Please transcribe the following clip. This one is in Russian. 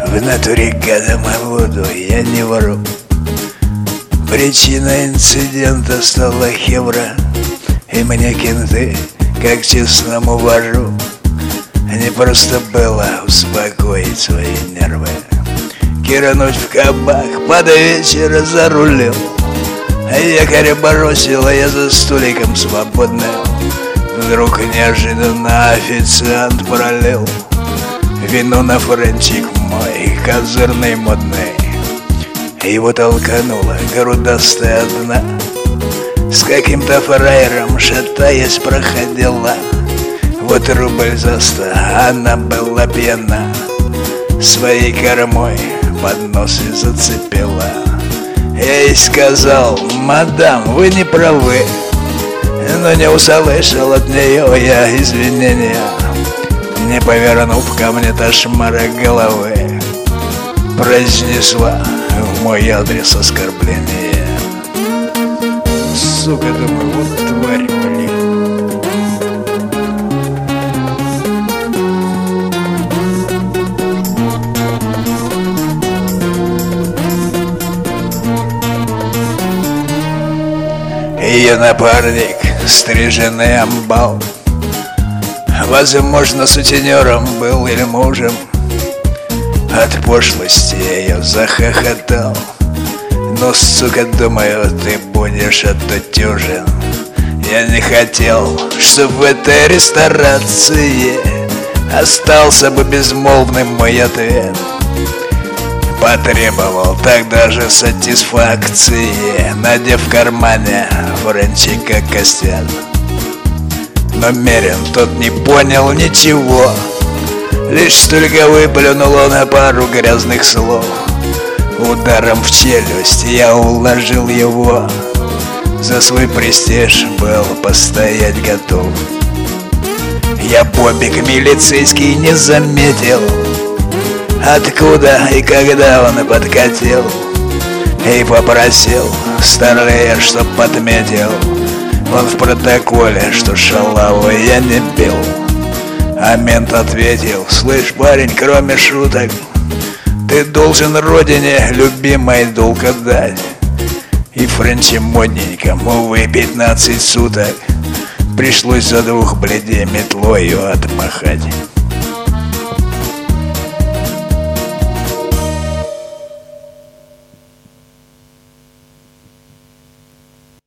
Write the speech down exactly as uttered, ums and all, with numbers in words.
В натуре гадом и буду, я не вру. Причиной инцидента стала хевра, и мне кенты, как честному вору, не просто было успокоить свои нервы, кирануть в кабак под вечер за рулем. Якорь бросила я за столиком свободным. Вдруг неожиданно официант пролил вино на френчик мой козырный модный. Его толканула грудастая одна, с каким-то фраером шатаясь проходила. Вот рубль за сто, она была пьяна, своей кормой поднос и зацепила. Я ей сказал: мадам, вы не правы, но не услышал от нее я извинения, не повернув ко мне тошмара головы, произнесла в мой адрес оскорбление. Сука, думаю, вот тварь, блин. Ее напарник, стриженный амбал, возможно, сутенером был или мужем. От пошлости я ее захохотал. Ну, сука, думаю, ты будешь отутюжен. Я не хотел, чтоб в этой ресторации остался бы безмолвным мой ответ. Потребовал тогда же сатисфакции, надев в кармане френчика костян. Но Мерин тот не понял ничего, лишь только выплюнул он на пару грязных слов. Ударом в челюсть я уложил его, за свой престиж был постоять готов. Я побег милицейский не заметил, откуда и когда он подкатил, и попросил старлея, чтоб подметил он в протоколе, что шалаву я не пил. А мент ответил: слышь, парень, кроме шуток, ты должен родине любимой долг отдать. И френчи модненькому, увы, пятнадцать суток пришлось за двух бледей метлою отмахать.